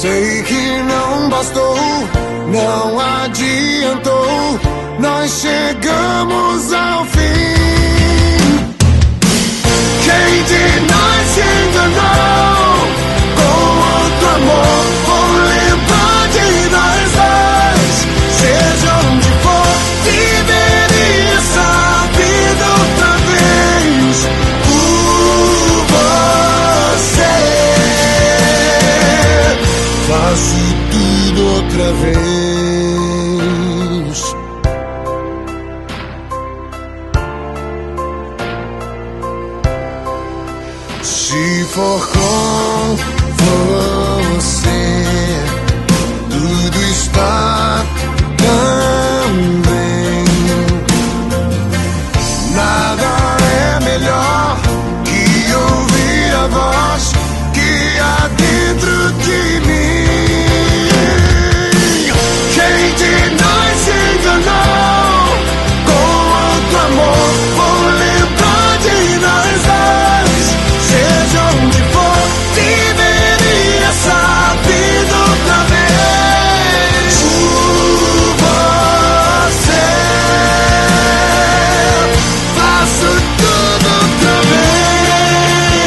Sei que não bastou, não adiantou, nós chegamos ao fim. Quem de nós se enganou com outro amor? Vou lembrar de nós dois, seja onde for, viveria essa vida outra vez por você. Faço tudo outra vez. Se for com você, tudo está tão bem. Nada é melhor que ouvir a voz que há dentro de mim. Quem de nós se enganou com outro amor? Vou lembrar de nós dois, seja onde for, viveria essa vida outra vez por você. Faço tudo outra vez.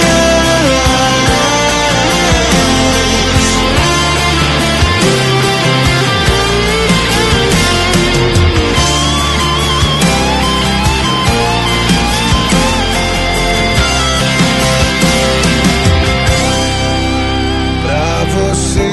Pra você